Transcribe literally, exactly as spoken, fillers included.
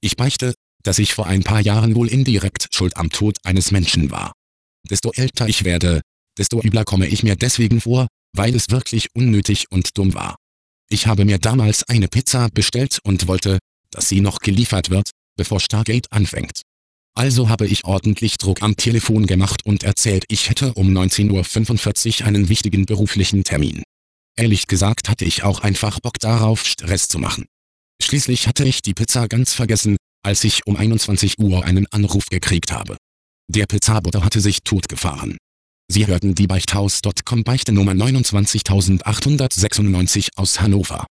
Ich beichte, dass ich vor ein paar Jahren wohl indirekt schuld am Tod eines Menschen war. Desto älter ich werde, desto übler komme ich mir deswegen vor, weil es wirklich unnötig und dumm war. Ich habe mir damals eine Pizza bestellt und wollte, dass sie noch geliefert wird, bevor Stargate anfängt. Also habe ich ordentlich Druck am Telefon gemacht und erzählt, ich hätte um neunzehn Uhr fünfundvierzig einen wichtigen beruflichen Termin. Ehrlich gesagt hatte ich auch einfach Bock darauf, Stress zu machen. Schließlich hatte ich die Pizza ganz vergessen, als ich um einundzwanzig Uhr einen Anruf gekriegt habe. Der Pizzabote hatte sich totgefahren. Sie hörten die Beichthaus Punkt com Beichte Nummer neunundzwanzigtausendachthundertsechsundneunzig aus Hannover.